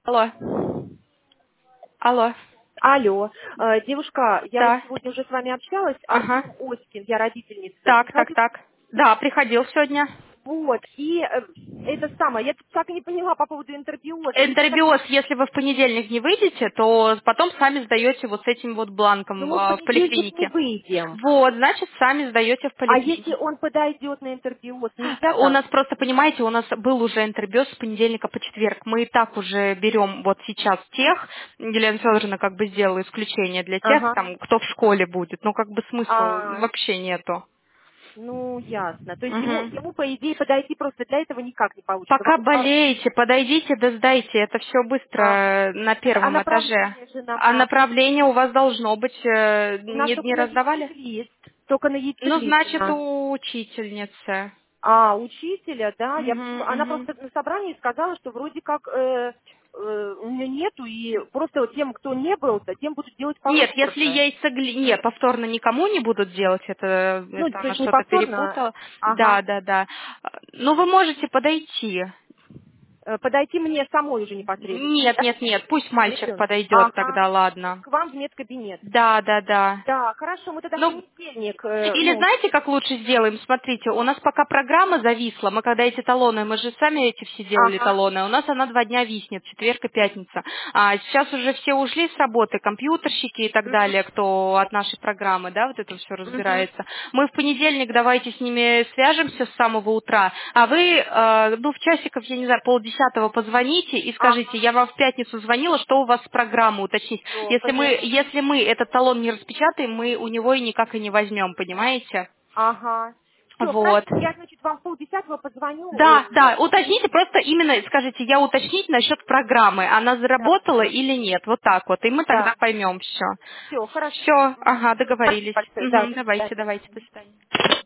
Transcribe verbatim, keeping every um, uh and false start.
Алло. Алло. Алло, э, девушка, я Да. сегодня уже с вами общалась, Ага. Артем Оськин, я родительница. Так, так, Приходил. так. Да, приходил сегодня. Вот, и э, это самое, я так и не поняла по поводу интербиоза. Ведь это, Интербиоз, если вы в понедельник не выйдете, то потом сами сдаете вот с этим вот ну бланком мы в а, в понедельник не поликлинике. выйдем. Вот, значит, сами сдаете в А если поликлинике. он подойдет на интербиоз, нельзя У так? нас просто, понимаете, у нас был уже интербиоз с понедельника по четверг. Мы и так уже берем вот сейчас тех, Елена Федоровна как бы сделала исключение для тех, Ага. там, кто в школе будет. Ну, как бы смысла А, вообще нету. ну ясно. То есть ему, Мгм. ему по идее подойти просто для этого никак не получится. Пока Ва- ва- болеете, подойдите, да сдайте. Это все А, быстро на а первом этаже. направление же нам А надо. направление у вас должно быть, э, У нас не, только не на раздавали? яйцеглист. Только на Ну, яйцеглист у значит, нас. у учительницы. А, учителя, да, я Мгм, почему... Она мгм. просто на собрании сказала, что вроде как э, э, у нее нету, и просто вот тем, кто не был, то тем будут делать Нет, если повторно. яйцегли... Нет, повторно никому не будут делать, это, Ну, это то она есть не что-то повторно, перепутала. а... Да, ага. да, да. Ну, вы можете подойти. Э, Подойти мне самой уже непосредственно, Нет, да? нет, нет, пусть мальчик Ребенок. подойдет Ага. тогда, ладно. К вам в медкабинет. Да, да, да. Да, хорошо, мы тогда в Ну, понедельник, э, или ну, знаете, как лучше сделаем? Смотрите, у нас пока программа зависла, мы когда эти талоны, мы же сами эти все делали ага. талоны, у нас она два дня виснет, четверг и пятница. А сейчас уже все ушли с работы, компьютерщики и так Мгм. далее, кто от нашей программы, да, вот это все Мгм. разбирается. Мы в понедельник давайте с ними свяжемся с самого утра, а вы, э, ну, в часиков, я не знаю, полдесятого позвоните и скажите, Ага. я вам в пятницу звонила, что у вас с программой уточнить. Все, Если мы, поняла. если мы этот талон не распечатаем, мы у него и никак и не возьмем, понимаете? Ага. Все, Вот. хорошо, я, значит, вам в полдесятого позвоню. Да, э, да, уточните, просто именно скажите, я уточнить насчет программы, она Да, заработала или нет, вот так вот, и мы тогда да. поймем все. Все, хорошо. Все, Мгм. ага, Всё, спасибо договорились. большое. Да, Мгм, до давайте, свидания. давайте, до свидания.